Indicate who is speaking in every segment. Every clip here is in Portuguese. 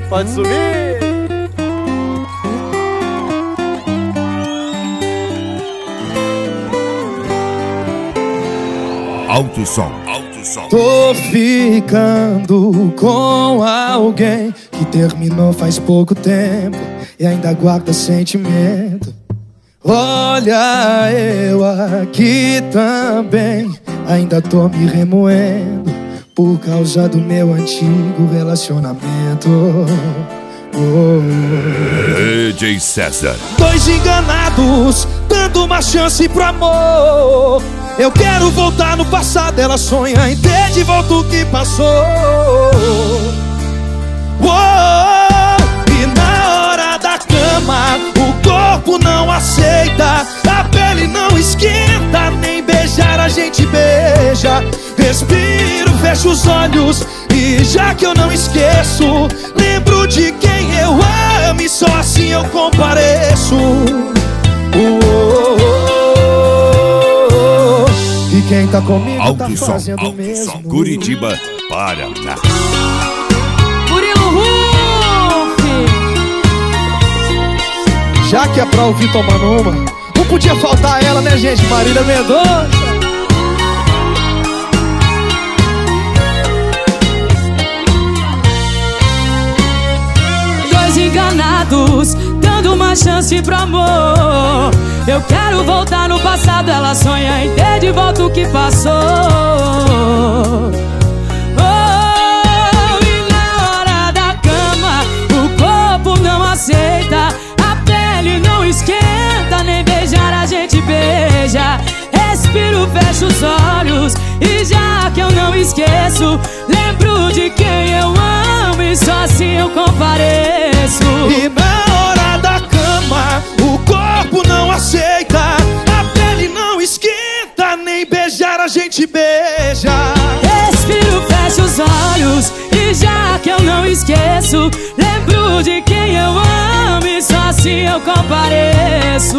Speaker 1: Pode subir.
Speaker 2: Alto som, alto som.
Speaker 3: Tô ficando com alguém que terminou faz pouco tempo e ainda guarda sentimento. Olha, eu aqui também ainda tô me remoendo por causa do meu antigo relacionamento.
Speaker 2: DJ César.
Speaker 3: Dois enganados, dando uma chance pro amor. Eu quero voltar no passado, ela sonha em ter de volta o que passou. E na hora da cama, o corpo não aceita, a pele não esquenta, nem beijar a gente beija. Respiro, fecho os olhos e já que eu não esqueço, lembro de quem eu amo e só assim eu compareço. E quem tá comigo
Speaker 2: alto
Speaker 3: tá
Speaker 2: som,
Speaker 3: fazendo
Speaker 2: alto
Speaker 3: mesmo.
Speaker 2: som. Curitiba, Paraná.
Speaker 4: Murilo Ruff.
Speaker 3: Já que é pra ouvir tomando uma, não podia faltar ela, né, gente? Marília Mendonça.
Speaker 4: Dois enganados, dando uma chance pro amor. Eu quero voltar no passado, ela sonha em ter de volta o que passou. E na hora da cama, o corpo não aceita, a pele não esquenta, nem beijar a gente beija. Respiro, fecho os olhos e já que eu não esqueço, lembro de quem eu amo e só assim eu compareço.
Speaker 3: E na hora da cama, o corpo não aceita, a pele não esquenta, nem beijar a gente beija.
Speaker 4: Respiro, fecho os olhos e já que eu não esqueço, lembro de quem eu amo e só assim eu compareço.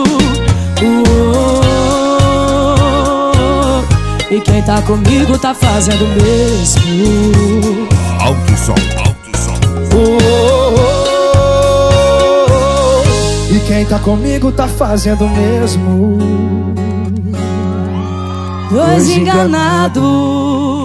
Speaker 4: E quem tá comigo tá fazendo o mesmo.
Speaker 2: Alto som, alto som.
Speaker 3: E quem tá comigo tá fazendo o mesmo.
Speaker 4: Dois enganados.